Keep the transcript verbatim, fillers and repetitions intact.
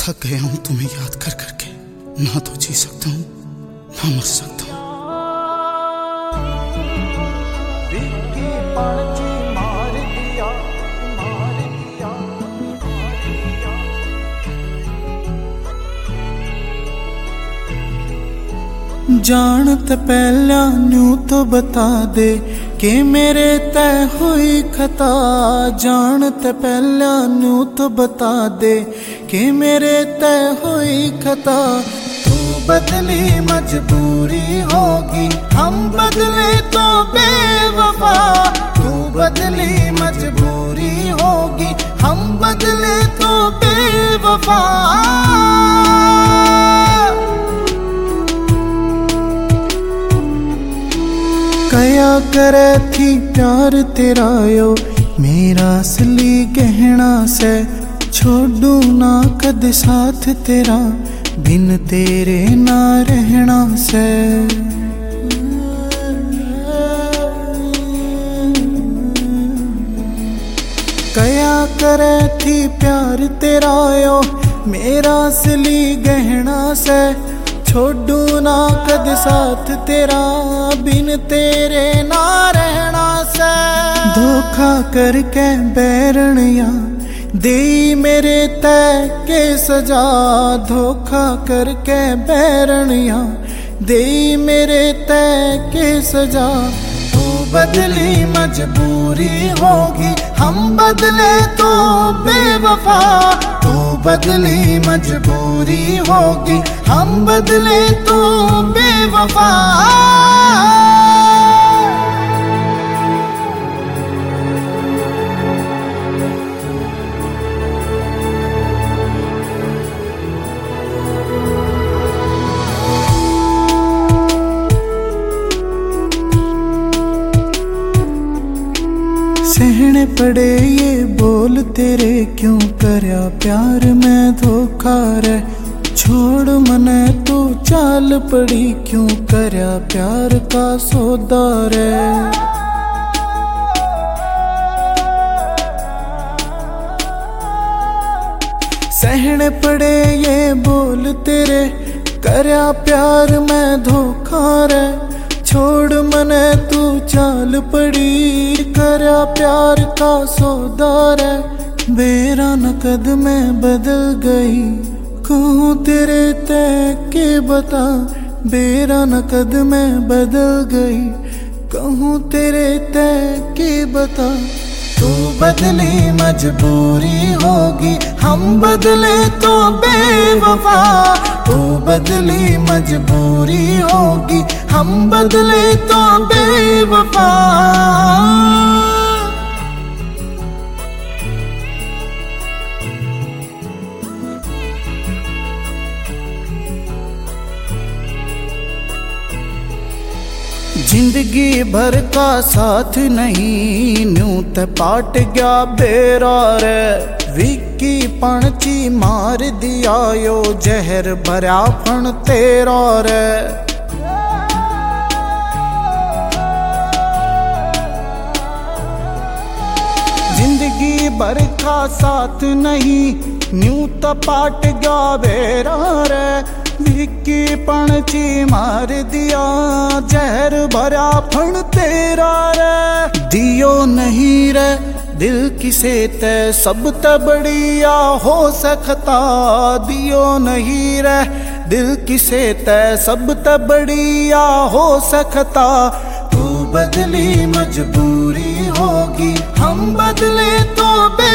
थक गया हूं तुम्हें याद कर करके, ना तो जी सकता हूं ना मर सकता हूं। जानत पहला न्यू तो बता दे कि मेरे तय हुई खता। जानत पहला न्यू तो बता दे कि मेरे तय हुई खता। तू बदली मजबूरी होगी, हम बदले तो बेवफा। तू बदली मजबूरी होगी, हम बदले तो बेवफा। कया करे थी प्यार तेरा यो मेरा असली गहना से। छोड़ू ना कद साथ तेरा, बिन तेरे ना रहना से। कया करे थी प्यार तेरा यो मेरा असली गहना से। छोड़ू ना कद साथ तेरा, बिन तेरे ना रहना से। धोखा करके बैरनिया दे मेरे तय के सजा। धोखा करके बैरनिया दे मेरे तय के सजा। तू बदली मजबूरी होगी, हम बदले तो बेवफा। तू बदली मजबूरी होगी, हम बदले तो बेवफा। सहने पड़े ये बोल तेरे, क्यों करया प्यार में धोखा रे। छोड़ मने तू चाल पड़ी, क्यों करया प्यार का सौदा रे। सहने पड़े ये बोल तेरे, करया प्यार में धोखा रे। छोड़ मने तू चाल पड़ी, करया प्यार का सौदा रे। बेरा नकद में बदल गई, कहूँ तेरे तय के बता। बेरा नकद में बदल गई, कहूँ तेरे तय के बता। तू बदली मजबूरी होगी, हम बदले तो बेवफा। तू बदली मजबूरी होगी, हम बदले तो बेवफा। जिंदगी भर का साथ नहीं, न्यू ते पाट गया बेरा रे। विक्की पणची मार दिया यो जहर भरा फण तेरा रे। जिंदगी भर का साथ नहीं, न्यू ते पाट गया बेरा रे। विक्की पणची मार दिया जहर भरा फण तेरा रे। दियो नहीं रे दिल किसे ते सब ते बढ़िया हो सकता। दियो नहीं रे दिल किसे ते सब ते बढ़िया हो सकता। तू बदली मजबूरी होगी, हम बदले तो